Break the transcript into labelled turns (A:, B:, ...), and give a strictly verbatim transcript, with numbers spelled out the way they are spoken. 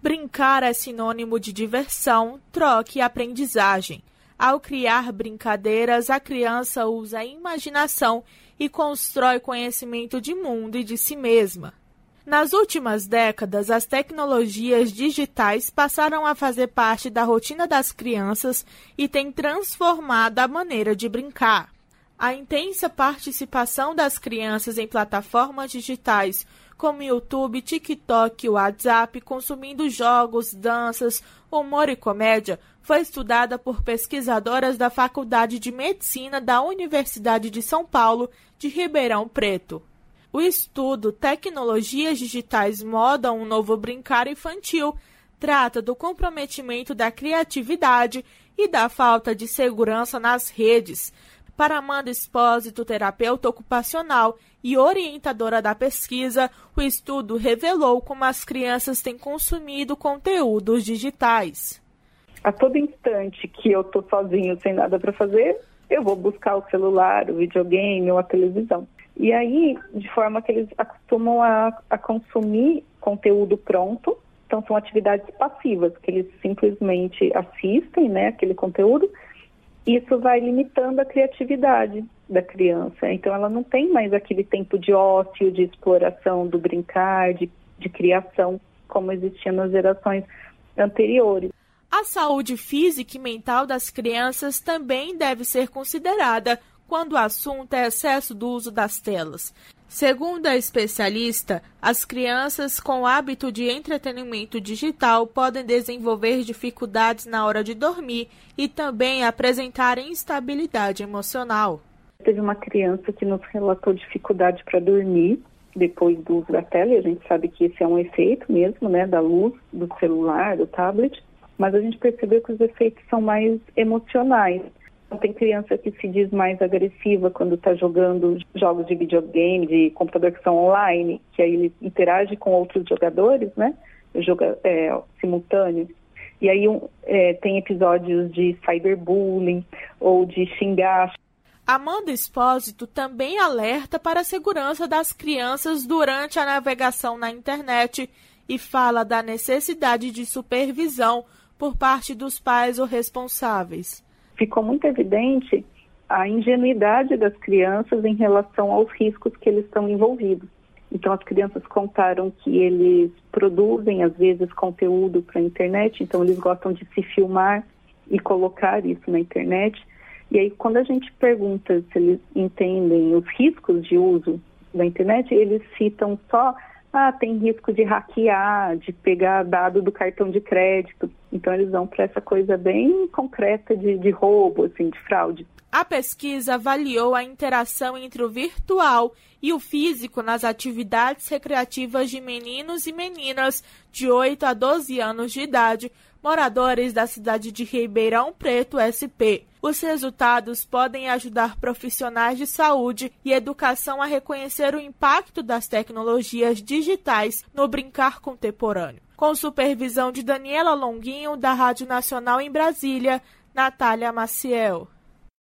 A: Brincar é sinônimo de diversão, troca e aprendizagem. Ao criar brincadeiras, a criança usa a imaginação e constrói conhecimento de mundo e de si mesma. Nas últimas décadas, as tecnologias digitais passaram a fazer parte da rotina das crianças e têm transformado a maneira de brincar. A intensa participação das crianças em plataformas digitais como YouTube, TikTok e WhatsApp, consumindo jogos, danças, humor e comédia, foi estudada por pesquisadoras da Faculdade de Medicina da Universidade de São Paulo, de Ribeirão Preto. O estudo Tecnologias Digitais Modam um Novo Brincar Infantil trata do comprometimento da criatividade e da falta de segurança nas redes. Para Amanda Espósito, terapeuta ocupacional e orientadora da pesquisa, o estudo revelou como as crianças têm consumido conteúdos digitais.
B: A todo instante que eu estou sozinho, sem nada para fazer, eu vou buscar o celular, o videogame ou a televisão. E aí, de forma que eles acostumam a, a consumir conteúdo pronto, então são atividades passivas, que eles simplesmente assistem, né, aquele conteúdo. Isso vai limitando a criatividade da criança. Então, ela não tem mais aquele tempo de ócio, de exploração, do brincar, de, de criação, como existia nas gerações anteriores.
A: A saúde física e mental das crianças também deve ser considerada quando o assunto é excesso do uso das telas. Segundo a especialista, as crianças com hábito de entretenimento digital podem desenvolver dificuldades na hora de dormir e também apresentar instabilidade emocional.
B: Teve uma criança que nos relatou dificuldade para dormir depois do uso da tela, e a gente sabe que esse é um efeito mesmo, né, da luz, do celular, do tablet, mas a gente percebeu que os efeitos são mais emocionais. Tem criança que se diz mais agressiva quando está jogando jogos de videogame, de computador que são online, que aí ele interage com outros jogadores, né? Joga é, simultâneo. E aí um, é, tem episódios de cyberbullying ou de xingar.
A: Amanda Espósito também alerta para a segurança das crianças durante a navegação na internet e fala da necessidade de supervisão por parte dos pais ou responsáveis.
B: Ficou muito evidente a ingenuidade das crianças em relação aos riscos que eles estão envolvidos. Então, as crianças contaram que eles produzem, às vezes, conteúdo para a internet, então eles gostam de se filmar e colocar isso na internet. E aí, quando a gente pergunta se eles entendem os riscos de uso da internet, eles citam só, ah, tem risco de hackear, de pegar dado do cartão de crédito. Então, eles vão para essa coisa bem concreta de, de roubo, assim, de fraude.
A: A pesquisa avaliou a interação entre o virtual e o físico nas atividades recreativas de meninos e meninas de oito a doze anos de idade, moradores da cidade de Ribeirão Preto, S P. Os resultados podem ajudar profissionais de saúde e educação a reconhecer o impacto das tecnologias digitais no brincar contemporâneo. Com supervisão de Daniela Longuinho, da Rádio Nacional em Brasília, Natália Maciel.